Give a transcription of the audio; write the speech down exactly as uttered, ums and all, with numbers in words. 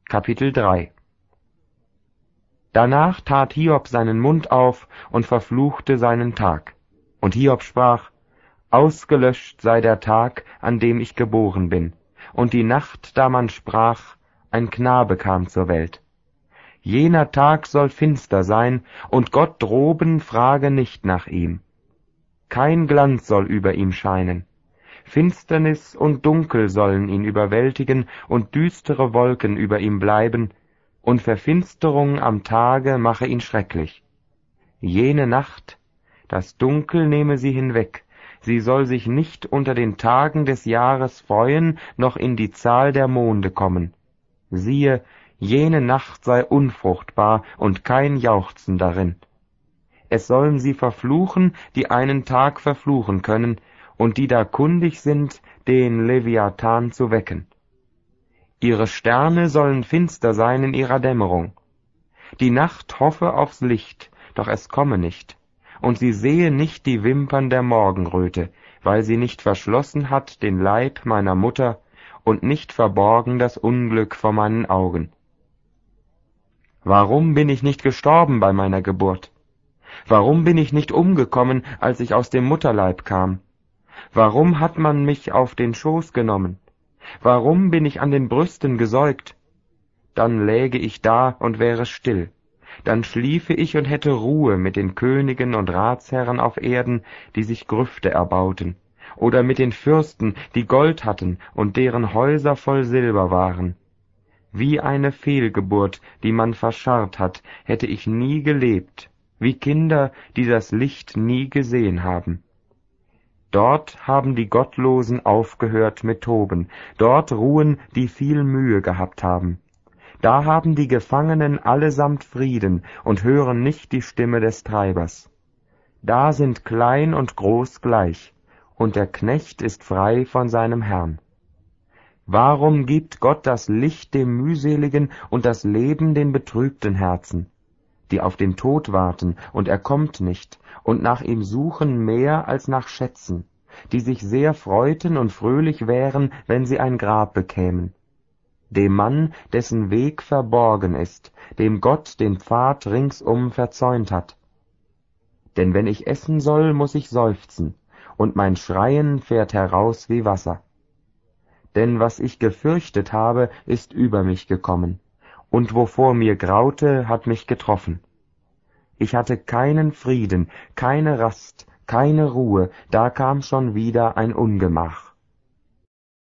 Kapitel drei. Danach tat Hiob seinen Mund auf und verfluchte seinen Tag. Und Hiob sprach: Ausgelöscht sei der Tag, an dem ich geboren bin, und die Nacht, da man sprach, ein Knabe kam zur Welt. Jener Tag soll finster sein, und Gott droben frage nicht nach ihm. Kein Glanz soll über ihm scheinen. Finsternis und Dunkel sollen ihn überwältigen, und düstere Wolken über ihm bleiben, und Verfinsterung am Tage mache ihn schrecklich. Jene Nacht, das Dunkel nehme sie hinweg, sie soll sich nicht unter den Tagen des Jahres freuen, noch in die Zahl der Monde kommen. Siehe, jene Nacht sei unfruchtbar und kein Jauchzen darin. Es sollen sie verfluchen, die einen Tag verfluchen können, und die da kundig sind, den Leviathan zu wecken. Ihre Sterne sollen finster sein in ihrer Dämmerung. Die Nacht hoffe aufs Licht, doch es komme nicht, und sie sehe nicht die Wimpern der Morgenröte, weil sie nicht verschlossen hat den Leib meiner Mutter und nicht verborgen das Unglück vor meinen Augen. Warum bin ich nicht gestorben bei meiner Geburt? Warum bin ich nicht umgekommen, als ich aus dem Mutterleib kam? Warum hat man mich auf den Schoß genommen? Warum bin ich an den Brüsten gesäugt? Dann läge ich da und wäre still. Dann schliefe ich und hätte Ruhe mit den Königen und Ratsherren auf Erden, die sich Grüfte erbauten, oder mit den Fürsten, die Gold hatten und deren Häuser voll Silber waren. Wie eine Fehlgeburt, die man verscharrt hat, hätte ich nie gelebt, wie Kinder, die das Licht nie gesehen haben. Dort haben die Gottlosen aufgehört mit Toben, dort ruhen, die viel Mühe gehabt haben. Da haben die Gefangenen allesamt Frieden und hören nicht die Stimme des Treibers. Da sind klein und groß gleich, und der Knecht ist frei von seinem Herrn. Warum gibt Gott das Licht dem mühseligen und das Leben den betrübten Herzen, die auf den Tod warten, und er kommt nicht, und nach ihm suchen mehr als nach Schätzen, die sich sehr freuten und fröhlich wären, wenn sie ein Grab bekämen? Dem Mann, dessen Weg verborgen ist, dem Gott den Pfad ringsum verzäunt hat. Denn wenn ich essen soll, muß ich seufzen, und mein Schreien fährt heraus wie Wasser. Denn was ich gefürchtet habe, ist über mich gekommen, und wovor mir graute, hat mich getroffen. Ich hatte keinen Frieden, keine Rast, keine Ruhe, da kam schon wieder ein Ungemach.